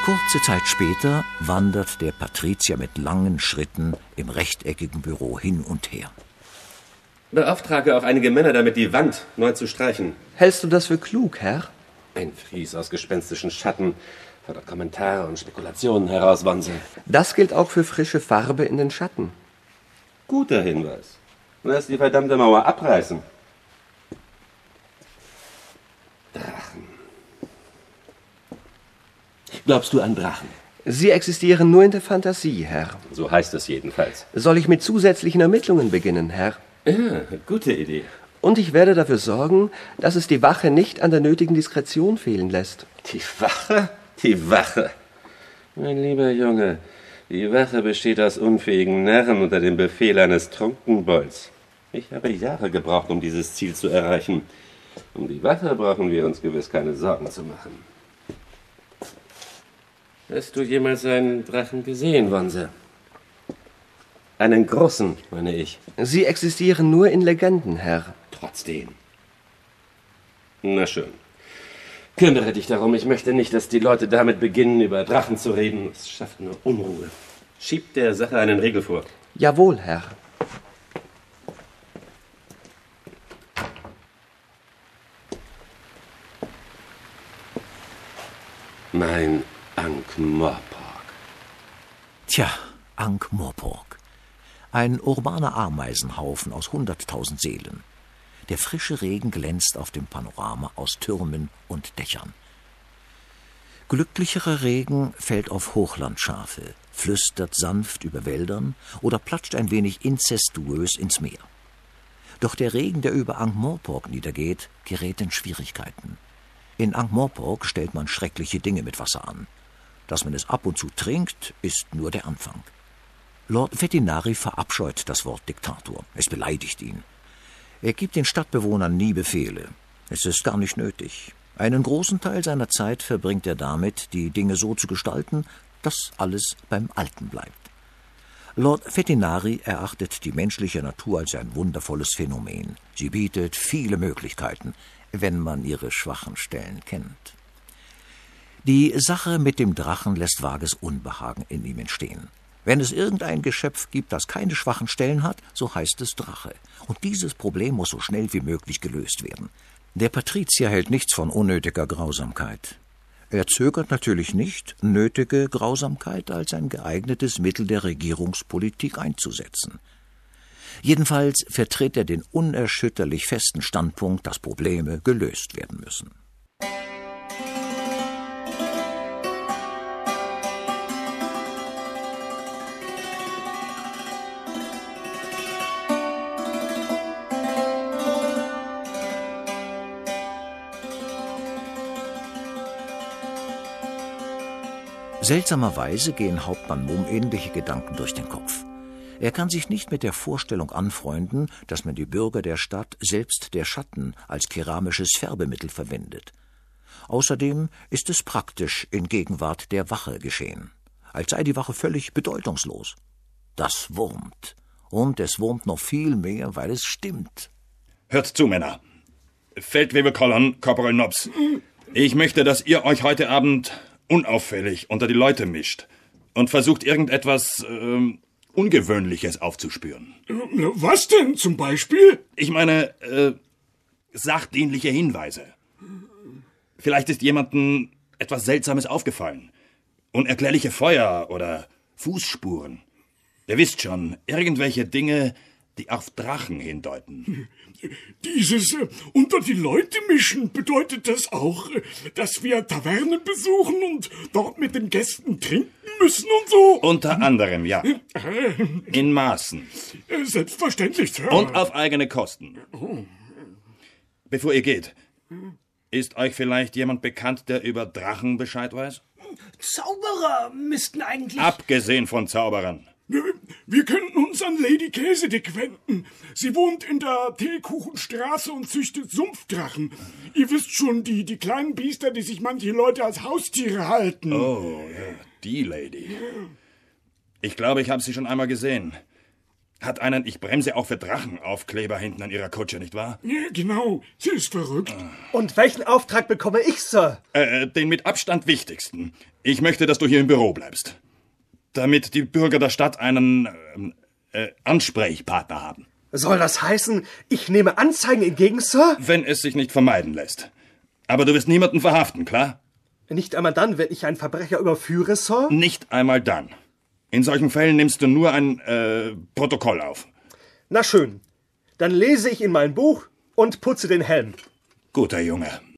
Kurze Zeit später wandert der Patrizier mit langen Schritten im rechteckigen Büro hin und her. Beauftrage auch einige Männer damit, die Wand neu zu streichen. Hältst du das für klug, Herr? Ein Fries aus gespenstischen Schatten fordert Kommentare und Spekulationen heraus, Wanse. Das gilt auch für frische Farbe in den Schatten. Guter Hinweis. Lass die verdammte Mauer abreißen. Drachen. Glaubst du an Drachen? Sie existieren nur in der Fantasie, Herr. So heißt es jedenfalls. Soll ich mit zusätzlichen Ermittlungen beginnen, Herr? Ja, gute Idee. Und ich werde dafür sorgen, dass es die Wache nicht an der nötigen Diskretion fehlen lässt. Die Wache? Die Wache. Mein lieber Junge, die Wache besteht aus unfähigen Narren unter dem Befehl eines Trunkenbolds. Ich habe Jahre gebraucht, um dieses Ziel zu erreichen. Um die Wache brauchen wir uns gewiss keine Sorgen zu machen. Hast du jemals einen Drachen gesehen, Wanse? Einen großen, meine ich. Sie existieren nur in Legenden, Herr. Trotzdem. Na schön. Kümmere dich darum. Ich möchte nicht, dass die Leute damit beginnen, über Drachen zu reden. Es schafft nur Unruhe. Schieb der Sache einen Riegel vor. Jawohl, Herr. Mein Ankh-Morpork. Tja, Ankh-Morpork. Ein urbaner Ameisenhaufen aus 100.000 Seelen. Der frische Regen glänzt auf dem Panorama aus Türmen und Dächern. Glücklicherer Regen fällt auf Hochlandschafe, flüstert sanft über Wäldern oder platscht ein wenig inzestuös ins Meer. Doch der Regen, der über Ankh-Morpork niedergeht, gerät in Schwierigkeiten. In Ankh-Morpork stellt man schreckliche Dinge mit Wasser an. Dass man es ab und zu trinkt, ist nur der Anfang. Lord Vetinari verabscheut das Wort Diktator. Es beleidigt ihn. Er gibt den Stadtbewohnern nie Befehle. Es ist gar nicht nötig. Einen großen Teil seiner Zeit verbringt er damit, die Dinge so zu gestalten, dass alles beim Alten bleibt. Lord Vetinari erachtet die menschliche Natur als ein wundervolles Phänomen. Sie bietet viele Möglichkeiten, wenn man ihre schwachen Stellen kennt. Die Sache mit dem Drachen lässt vages Unbehagen in ihm entstehen. Wenn es irgendein Geschöpf gibt, das keine schwachen Stellen hat, so heißt es Drache. Und dieses Problem muss so schnell wie möglich gelöst werden. Der Patrizier hält nichts von unnötiger Grausamkeit. Er zögert natürlich nicht, nötige Grausamkeit als ein geeignetes Mittel der Regierungspolitik einzusetzen. Jedenfalls vertritt er den unerschütterlich festen Standpunkt, dass Probleme gelöst werden müssen. Seltsamerweise gehen Hauptmann Mumm ähnliche Gedanken durch den Kopf. Er kann sich nicht mit der Vorstellung anfreunden, dass man die Bürger der Stadt selbst der Schatten als keramisches Färbemittel verwendet. Außerdem ist es praktisch in Gegenwart der Wache geschehen, als sei die Wache völlig bedeutungslos. Das wurmt. Und es wurmt noch viel mehr, weil es stimmt. Hört zu, Männer. Feldwebel Colon, Korporal Nobs. Ich möchte, dass ihr euch heute Abend unauffällig unter die Leute mischt und versucht, irgendetwas Ungewöhnliches aufzuspüren. Was denn zum Beispiel? Ich meine, sachdienliche Hinweise. Vielleicht ist jemandem etwas Seltsames aufgefallen. Unerklärliche Feuer oder Fußspuren. Ihr wisst schon, irgendwelche Dinge, die auf Drachen hindeuten. Dieses unter die Leute mischen, bedeutet das auch, dass wir Tavernen besuchen und dort mit den Gästen trinken müssen und so? Unter anderem, ja. In Maßen. Selbstverständlich, Sir. Und auf eigene Kosten. Bevor ihr geht, ist euch vielleicht jemand bekannt, der über Drachen Bescheid weiß? Zauberer müssten eigentlich... Abgesehen von Zauberern. Wir könnten uns an Lady Käsedick wenden. Sie wohnt in der Teekuchenstraße und züchtet Sumpfdrachen. Ihr wisst schon, die kleinen Biester, die sich manche Leute als Haustiere halten. Oh, ja, die Lady. Ich glaube, ich habe sie schon einmal gesehen. hat einen Ich bremse auch für Drachen Aufkleber hinten an ihrer Kutsche, nicht wahr? Ja, genau. Sie ist verrückt. Und welchen Auftrag bekomme ich, Sir? Den mit Abstand wichtigsten. Ich möchte, dass du hier im Büro bleibst. Damit die Bürger der Stadt einen Ansprechpartner haben. Soll das heißen, ich nehme Anzeigen entgegen, Sir? Wenn es sich nicht vermeiden lässt. Aber du wirst niemanden verhaften, klar? Nicht einmal dann, wenn ich einen Verbrecher überführe, Sir? Nicht einmal dann. In solchen Fällen nimmst du nur ein Protokoll auf. Na schön. Dann lese ich in mein Buch und putze den Helm. Guter Junge.